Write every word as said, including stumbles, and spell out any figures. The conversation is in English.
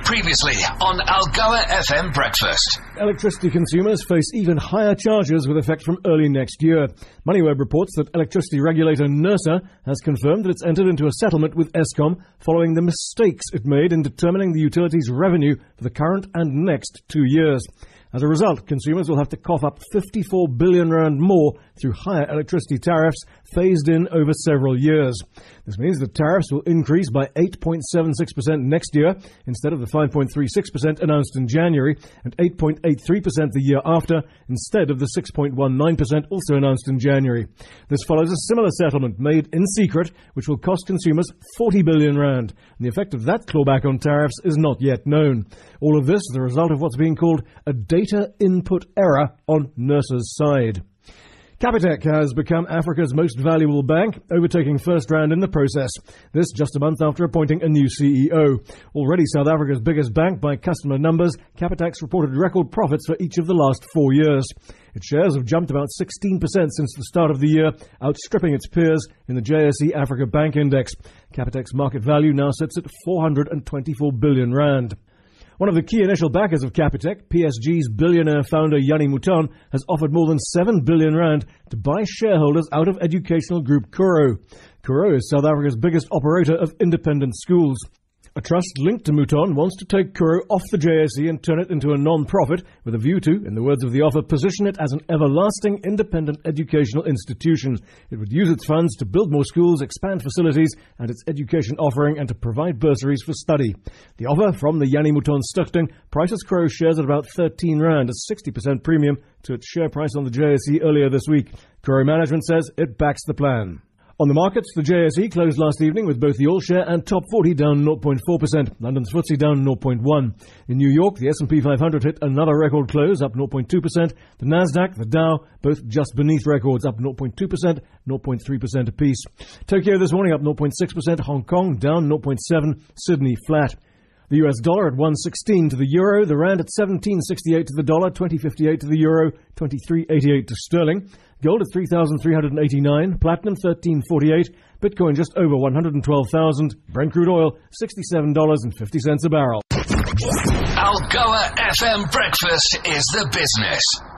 Previously on Algoa F M Breakfast. Electricity consumers face even higher charges with effect from early next year. MoneyWeb reports that electricity regulator NERSA has confirmed that it's entered into a settlement with Eskom following the mistakes it made in determining the utility's revenue for the current and next two years. As a result, consumers will have to cough up fifty-four billion rand more through higher electricity tariffs phased in over several years. This means that tariffs will increase by eight point seven six percent next year instead of the five point three six percent announced in January, and eight point eight three percent the year after instead of the six point one nine percent also announced in January. This follows a similar settlement made in secret which will cost consumers forty billion rand. And the effect of that clawback on tariffs is not yet known. All of this is the result of what's being called a data input error on NERSA's side. Capitec has become Africa's most valuable bank, overtaking FirstRand in the process. This just a month after appointing a new C E O. Already South Africa's biggest bank by customer numbers, Capitec's reported record profits for each of the last four years. Its shares have jumped about sixteen percent since the start of the year, outstripping its peers in the J S E Africa Bank Index. Capitec's market value now sits at four hundred twenty-four billion rand. One of the key initial backers of Capitec, P S G's billionaire founder Jannie Mouton, has offered more than seven billion rand to buy shareholders out of educational group Kuro. Kuro is South Africa's biggest operator of independent schools. A trust linked to Mouton wants to take Kuro off the J S E and turn it into a non-profit with a view to, in the words of the offer, position it as an everlasting independent educational institution. It would use its funds to build more schools, expand facilities and its education offering, and to provide bursaries for study. The offer from the Jannie Mouton Stichting prices Kuro shares at about thirteen rand, a sixty percent premium to its share price on the J S E earlier this week. Kuro management says it backs the plan. On the markets, the J S E closed last evening with both the All-Share and Top forty down zero point four percent. London's F T S E down zero point one. In New York, the S and P five hundred hit another record close, up zero point two percent. The Nasdaq, the Dow, both just beneath records, up zero point two percent, zero point three percent apiece. Tokyo this morning up zero point six percent. Hong Kong down zero point seven. Sydney flat. The U S dollar at one sixteen to the euro, the rand at seventeen sixty-eight to the dollar, twenty fifty-eight to the euro, twenty-three eighty-eight to sterling. Gold at three thousand three hundred eighty-nine, platinum thirteen forty-eight, Bitcoin just over one hundred twelve thousand, Brent crude oil sixty-seven dollars and fifty cents a barrel. Algoa F M Breakfast is the business.